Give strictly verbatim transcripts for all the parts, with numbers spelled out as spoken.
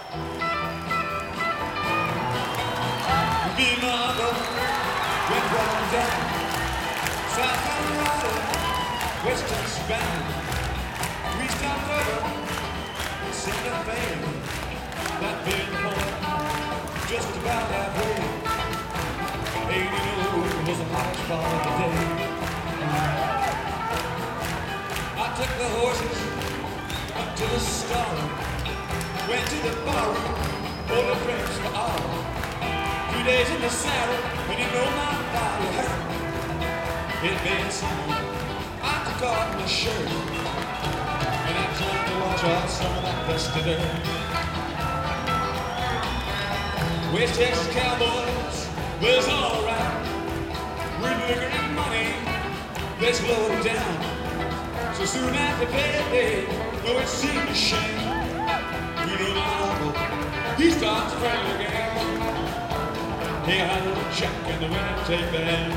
Me and my uncle went riding down South Colorado, West Texas bound. We stopped over in Santa Fe, that big point, just about halfway. eighty was the hottest part of the day. I took the horses up to the star, went to the bar, ordered drinks for all. Two days in the saddle, and you know my body hurt. It made summer, I took off my shirt, and I tried to wash off some of that dusty dirt. West Texas cowboys was alright. With liquor and money, they slowed it down. So soon after payday, though it seemed a shame, you know my uncle, he starts a friendly game. He had a little check and the winner take the hand.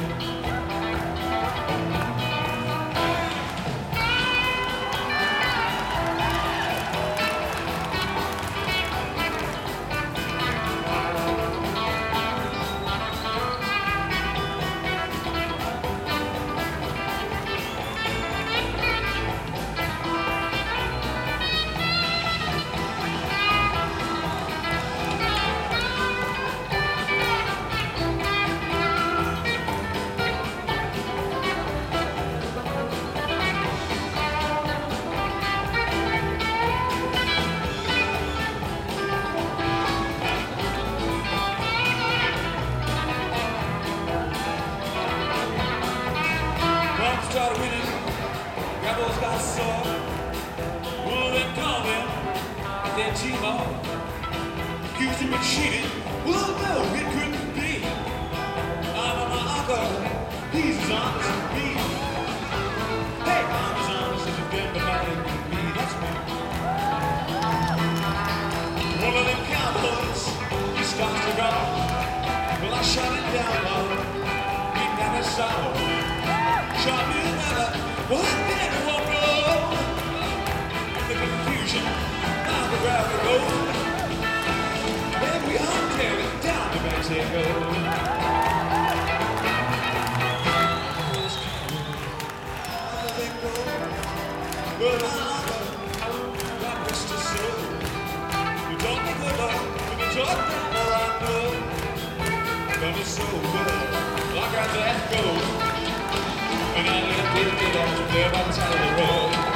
Started winning, rebels got sore. Well, they called him at their T-ball. Accused him of cheating. Well, no, it couldn't be. I'm my uncle, he's as honest as me. Hey, I'm as honest as a Denver-body can be, that's me. One of them cowboys, he starts to go. Well, I shot him down, Lord, he never saw. Shot me another, well, I never won't blow. In the confusion, now the gravity goes. Then we all tear it down to Mexico. Well, my uncle, God rest his soul. You taught me good love, and you taught me more I know. Done it so good, like I let go. And I let it get out there by the side of the road.